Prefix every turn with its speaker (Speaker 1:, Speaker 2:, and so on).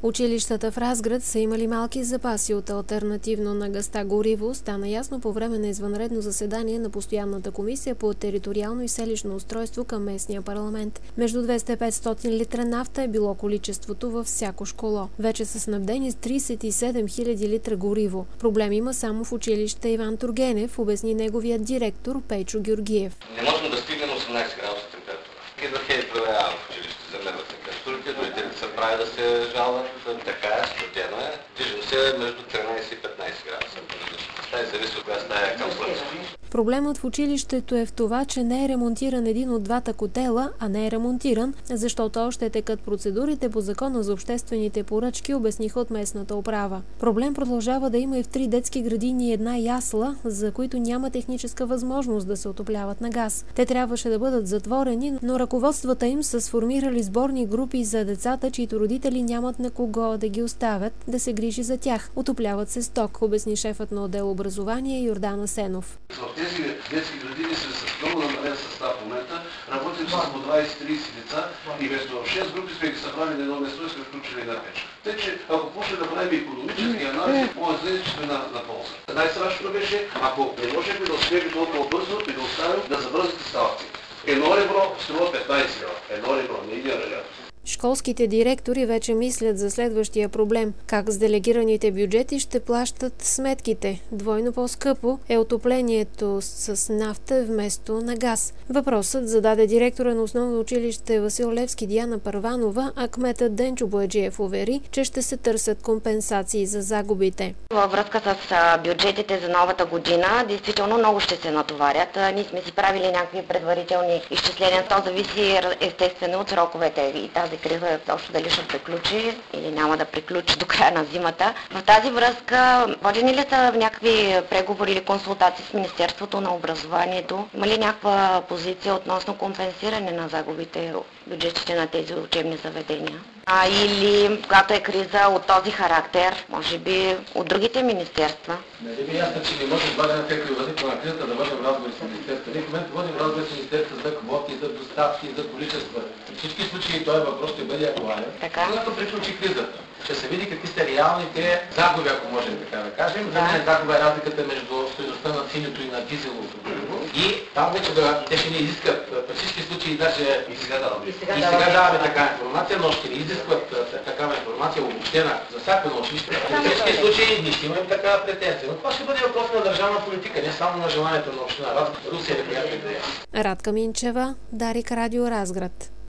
Speaker 1: Училищата в Разград са имали малки запаси от алтернативно на газта гориво. Стана ясно по време на извънредно заседание на Постоянната комисия по териториално и селищно устройство към местния парламент. Между 200 и 500 литра нафта е било количеството във всяко школо. Вече са снабдени с 37 000 литра гориво. Проблем има само в училище Иван Тургенев, обясни неговият директор Пейчо Георгиев.
Speaker 2: Не можем да стигнем 18 градуса температура. Идваха и проверявам в училище, замерват температурите, родителите се прави да се жалват, така е, студено е. Движим се между 13 и 15 градуса. Това зависи от коя стая към слънцето.
Speaker 1: Проблемът в училището е в това, че не е ремонтиран един от двата котела, а не е ремонтиран, защото още текат процедурите по Закона за обществените поръчки, обясниха от местната управа. Проблем продължава да има и в 3 детски градини и една ясла, за които няма техническа възможност да се отопляват на газ. Те трябваше да бъдат затворени, но ръководствата им са сформирали сборни групи за децата, чието родители нямат на кого да ги оставят, да се грижи за тях. Отопляват се с ток, обясни шефът на отдел образование Йордан Асенов.
Speaker 3: Тези детски градини са с много намален състав в момента. Работим с по 20-30 деца и вместо 6 групи сме ги събрали на едно место и сме включили на печка. Тъй, че ако почне да правим икономически анализ, може да че сме на полза. Най-страшно беше, ако не можем да успеем толкова бързо и да оставим да забързате ставките. Едно ребро струва 15 лева. Едно ребро, не един лев.
Speaker 1: Школските директори вече мислят за следващия проблем – как с делегираните бюджети ще плащат сметките. Двойно по-скъпо е отоплението с нафта вместо на газ. Въпросът зададе директора на основно училище Васил Левски Диана Първанова, а кметът Денчо Бояджиев увери, че ще се търсят компенсации за загубите.
Speaker 4: Във връзка с бюджетите за новата година, действително много ще се натоварят. Ние сме си правили някакви предварителни изчисления. То зависи естествено от сроковете и тази криза точно дали ще приключи или няма да приключи до края на зимата. В тази връзка, водени ли са някакви преговори или консултации с Министерството на образованието? Има ли някаква позиция относно компенсиране на загубите бюджетите на тези учебни заведения? Или когато е криза от този характер, може би от другите министерства?
Speaker 5: Нали ми ясно, че не може това да ефекти възниква на кризата да водим разговори с министерства. Ние в момента водим разговори с министерства за квоти, за доставки, за количества. В всички случаи този въпрос ще бъде актуален. Когато приключи кризата, ще се види какви са реалните загуби, ако можем така да кажем. За мен загуба е разликата между стойността на синьото и на дизеловото гориво. И там вече те ще ни изискат във всички случаи, даже и сега даваме такава информация, но ще ни изискват такава информация обобщена за всяко на училище. В всички случаи ние ще имаме такава претенция. Но това ще бъде въпрос на държавна политика, не само на желанието на община Разград, Русия или която и да е.
Speaker 1: Радка Минчева, Дарик Радио Разград.